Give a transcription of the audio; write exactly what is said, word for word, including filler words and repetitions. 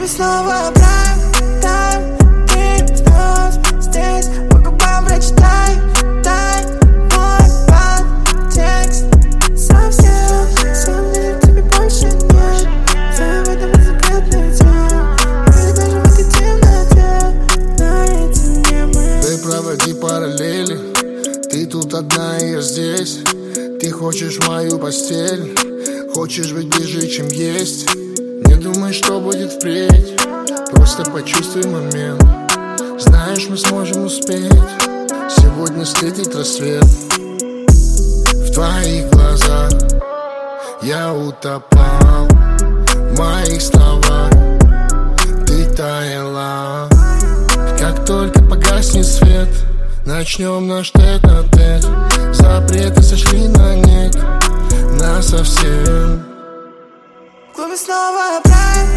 клубе снова прайм тайм, ты вновь здесь, по губам прочитай, дай мой подтекст. Совсем, сам не к тебе больше нет. Все в этом и закрытая тема. Или даже в этой темноте наедине мы. Ты проводи параллели. Ты тут одна, и я здесь. Ты хочешь мою постель, хочешь быть ближе, чем есть. Не думай, что будет впредь, просто почувствуй момент. Знаешь, мы сможем успеть сегодня встретить рассвет. В твоих глазах я утопал, в моих словах ты таяла. Как только погаснет свет, начнем наш тет-а-тет. Запреты сошли на нет, насовсем. В клубе снова прайм